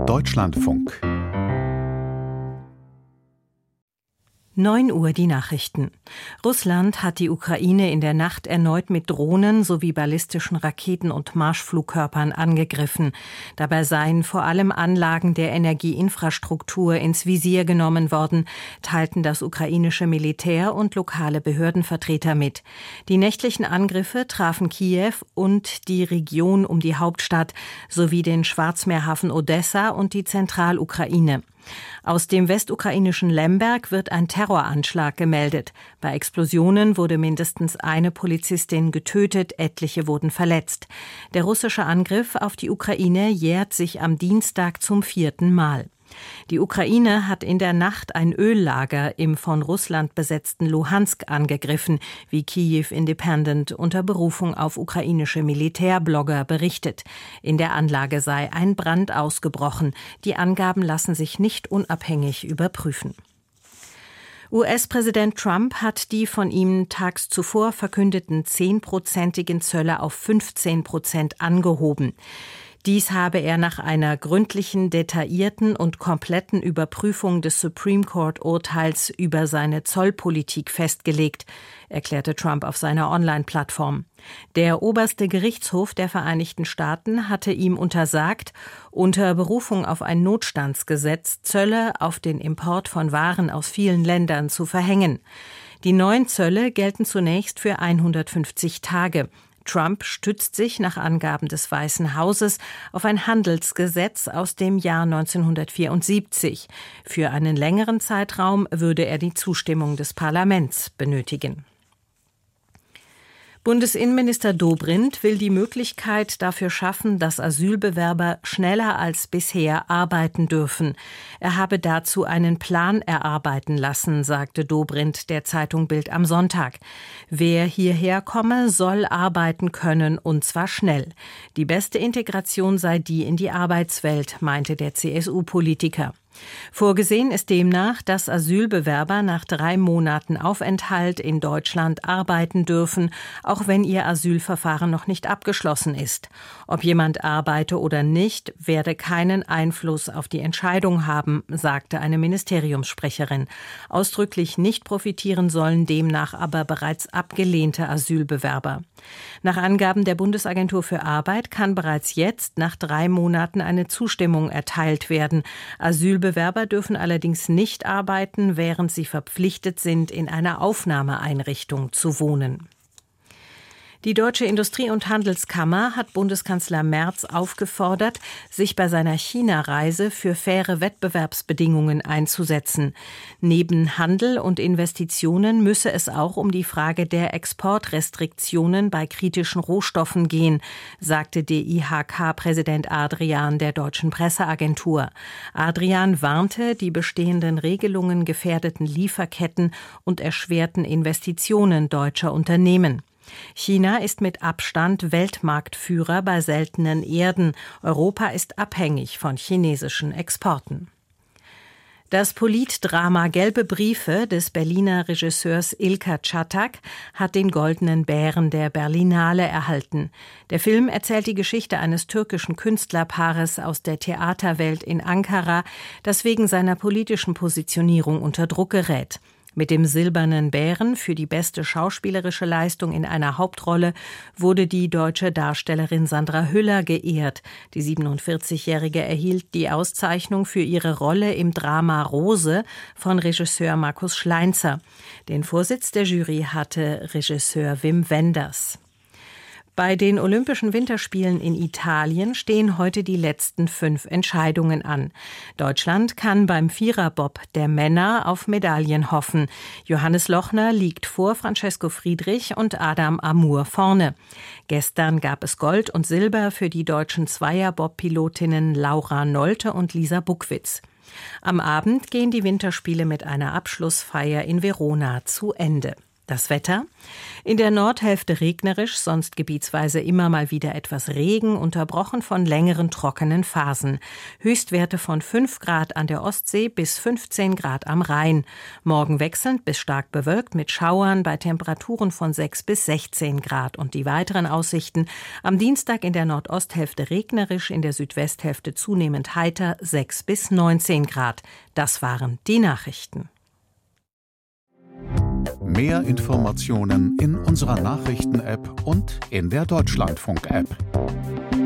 Deutschlandfunk 9 Uhr die Nachrichten. Russland hat die Ukraine in der Nacht erneut mit Drohnen sowie ballistischen Raketen und Marschflugkörpern angegriffen. Dabei seien vor allem Anlagen der Energieinfrastruktur ins Visier genommen worden, teilten das ukrainische Militär und lokale Behördenvertreter mit. Die nächtlichen Angriffe trafen Kiew und die Region um die Hauptstadt sowie den Schwarzmeerhafen Odessa und die Zentralukraine. Aus dem westukrainischen Lemberg wird ein Terroranschlag gemeldet. Bei Explosionen wurde mindestens eine Polizistin getötet, etliche wurden verletzt. Der russische Angriff auf die Ukraine jährt sich am Dienstag zum 4. Mal. Die Ukraine hat in der Nacht ein Öllager im von Russland besetzten Luhansk angegriffen, wie Kyiv Independent unter Berufung auf ukrainische Militärblogger berichtet. In der Anlage sei ein Brand ausgebrochen. Die Angaben lassen sich nicht unabhängig überprüfen. US-Präsident Trump hat die von ihm tags zuvor verkündeten 10-prozentigen Zölle auf 15% angehoben. Dies habe er nach einer gründlichen, detaillierten und kompletten Überprüfung des Supreme Court-Urteils über seine Zollpolitik festgelegt, erklärte Trump auf seiner Online-Plattform. Der oberste Gerichtshof der Vereinigten Staaten hatte ihm untersagt, unter Berufung auf ein Notstandsgesetz Zölle auf den Import von Waren aus vielen Ländern zu verhängen. Die neuen Zölle gelten zunächst für 150 Tage. Trump stützt sich nach Angaben des Weißen Hauses auf ein Handelsgesetz aus dem Jahr 1974. Für einen längeren Zeitraum würde er die Zustimmung des Parlaments benötigen. Bundesinnenminister Dobrindt will die Möglichkeit dafür schaffen, dass Asylbewerber schneller als bisher arbeiten dürfen. Er habe dazu einen Plan erarbeiten lassen, sagte Dobrindt der Zeitung Bild am Sonntag. Wer hierher komme, soll arbeiten können, und zwar schnell. Die beste Integration sei die in die Arbeitswelt, meinte der CSU-Politiker. Vorgesehen ist demnach, dass Asylbewerber nach 3 Monaten Aufenthalt in Deutschland arbeiten dürfen, auch wenn ihr Asylverfahren noch nicht abgeschlossen ist. Ob jemand arbeite oder nicht, werde keinen Einfluss auf die Entscheidung haben, sagte eine Ministeriumssprecherin. Ausdrücklich nicht profitieren sollen demnach aber bereits abgelehnte Asylbewerber. Nach Angaben der Bundesagentur für Arbeit kann bereits jetzt nach 3 Monaten eine Zustimmung erteilt werden. Asylbewerber dürfen allerdings nicht arbeiten, während sie verpflichtet sind, in einer Aufnahmeeinrichtung zu wohnen. Die Deutsche Industrie- und Handelskammer hat Bundeskanzler Merz aufgefordert, sich bei seiner China-Reise für faire Wettbewerbsbedingungen einzusetzen. Neben Handel und Investitionen müsse es auch um die Frage der Exportrestriktionen bei kritischen Rohstoffen gehen, sagte DIHK-Präsident Adrian der Deutschen Presseagentur. Adrian warnte, die bestehenden Regelungen gefährdeten Lieferketten und erschwerten Investitionen deutscher Unternehmen. China ist mit Abstand Weltmarktführer bei seltenen Erden. Europa ist abhängig von chinesischen Exporten. Das Politdrama Gelbe Briefe des Berliner Regisseurs Ilker Çatak hat den Goldenen Bären der Berlinale erhalten. Der Film erzählt die Geschichte eines türkischen Künstlerpaares aus der Theaterwelt in Ankara, das wegen seiner politischen Positionierung unter Druck gerät. Mit dem Silbernen Bären für die beste schauspielerische Leistung in einer Hauptrolle wurde die deutsche Darstellerin Sandra Hüller geehrt. Die 47-Jährige erhielt die Auszeichnung für ihre Rolle im Drama Rose von Regisseur Markus Schleinzer. Den Vorsitz der Jury hatte Regisseur Wim Wenders. Bei den Olympischen Winterspielen in Italien stehen heute die letzten 5 Entscheidungen an. Deutschland kann beim Viererbob der Männer auf Medaillen hoffen. Johannes Lochner liegt vor Francesco Friedrich und Adam Amour vorne. Gestern gab es Gold und Silber für die deutschen Zweierbob-Pilotinnen Laura Nolte und Lisa Buckwitz. Am Abend gehen die Winterspiele mit einer Abschlussfeier in Verona zu Ende. Das Wetter: In der Nordhälfte regnerisch, sonst gebietsweise immer mal wieder etwas Regen, unterbrochen von längeren trockenen Phasen. Höchstwerte von 5 Grad an der Ostsee bis 15 Grad am Rhein. Morgen wechselnd bis stark bewölkt mit Schauern bei Temperaturen von 6 bis 16 Grad. Und die weiteren Aussichten: am Dienstag in der Nordosthälfte regnerisch, in der Südwesthälfte zunehmend heiter, 6 bis 19 Grad. Das waren die Nachrichten. Mehr Informationen in unserer Nachrichten-App und in der Deutschlandfunk-App.